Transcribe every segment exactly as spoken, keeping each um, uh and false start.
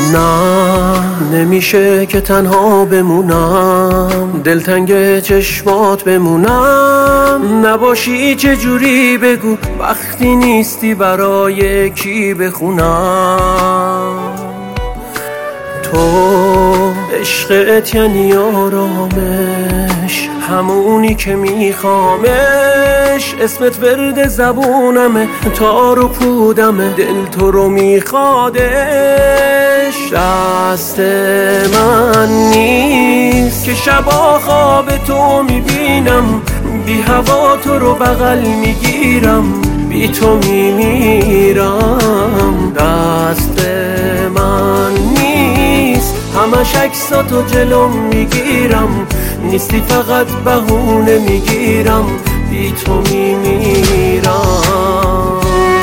نه نمیشه که تنها بمونم، دلتنگ چشمات بمونم. نباشی چجوری بگو وقتی نیستی برای کی بخونم. تو عشقت یعنی آرامش، همونی که میخوامش. اسمت ورد زبونمه، تار و پودمه، دل تو رو میخوادش. دست من نیست که شبا خواب تو میبینم، بی هوا تو رو بغل میگیرم، بی تو میمیرم. دست من نیست همش عکساتو جلوم میگیرم، نیستی فقط بهونه میگیرم، بی تو میمیرم.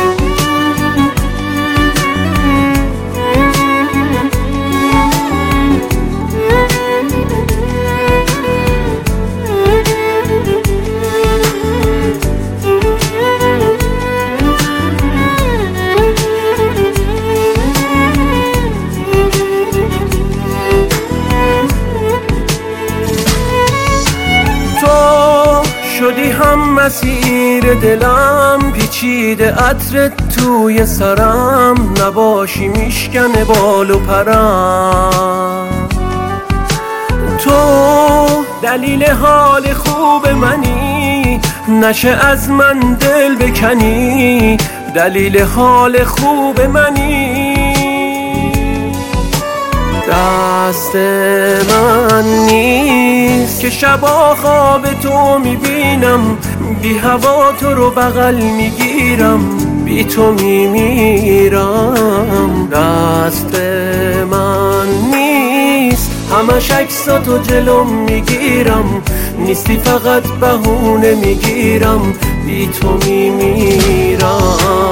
شدی هم مسیر دلم، پیچیده عطرت توی سرم. نباشی میشکنه بال و پرم. تو دلیل حال خوب منی، نشه از من دل بکنی. دلیل حال خوب منی. دست من نیست که شبا خواب تو میبینم، بی هوا تو رو بغل میگیرم، بی تو میمیرم. دست من نیست همش عکساتو جلوم میگیرم، نیستی فقط بهونه میگیرم، بی تو میمیرم.